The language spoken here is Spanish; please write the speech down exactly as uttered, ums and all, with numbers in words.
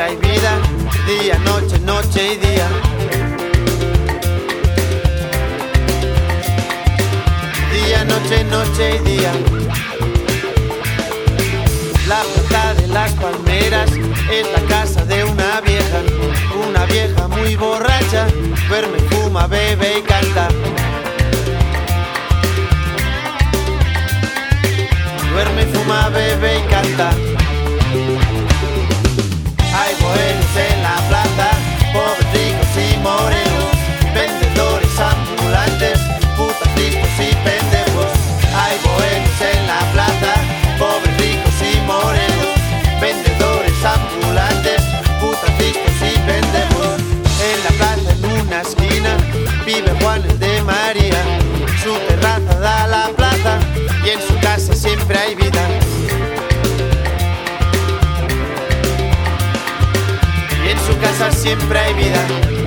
siempre hay vida, día, noche, noche y día. Día, noche, noche y día. La plaza de las palmeras es la casa de una vieja, una vieja muy borracha, duerme, fuma, bebe y canta. Duerme, fuma, bebe y canta. Hay bohemios en la plaza, pobres, ricos y morenos, vendedores ambulantes, putas, listos y pendejos. Hay bohemios en la plaza, pobres, ricos y morenos, vendedores ambulantes, putas, listos y pendejos. En la plaza, en una esquina, vive Juan el de María. Su terraza da a la plaza y en su casa siempre hay vida. Y en su casa siempre hay vida.